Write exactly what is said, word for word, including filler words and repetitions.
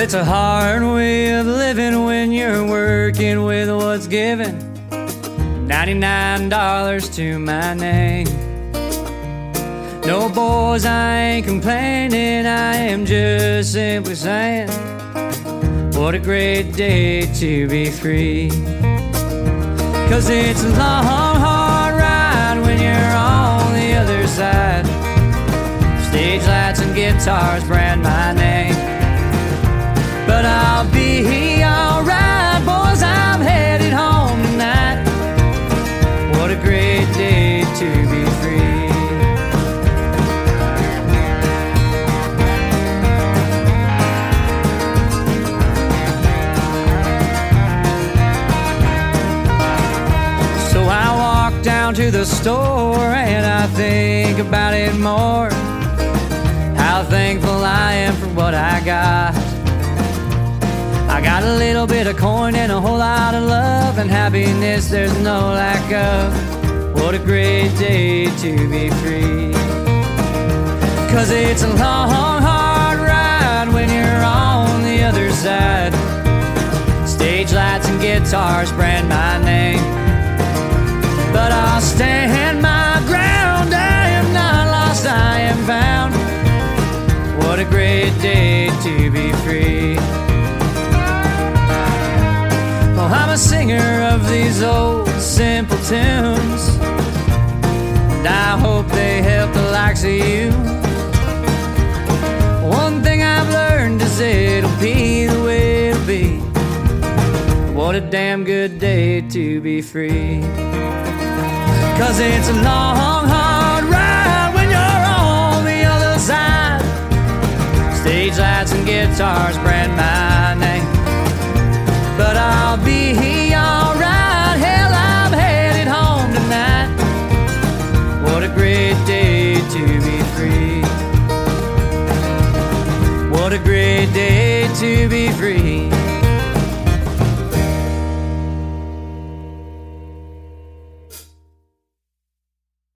it's a hard way of living when you're working with what's given. ninety-nine dollars to my name. No, boys, I ain't complaining, I am just simply saying, what a great day to be free. 'Cause it's a long, hard ride when you're on the other side. Stage lights and guitars brand my name. But I'll be alright, boys, I'm headed home tonight. What a great day to be free. So I walk down to the store and I think about it more. How thankful I am for what I got. I got a little bit of coin and a whole lot of love and happiness there's no lack of. What a great day to be free. 'Cause it's a long, hard ride when you're on the other side. Stage lights and guitars brand my name. But I'll stand my ground, I am not lost, I am found. What a great day to be free. Oh, I'm a singer of these old simple tunes, and I hope they help the likes of you. One thing I've learned is it'll be the way it'll be. What a damn good day to be free. 'Cause it's a long, hard ride when you're on the other side. Stage lights and guitars brand my name. But I'll be alright, hell, I'm headed home tonight. What a great day to be free. What a great day to be free.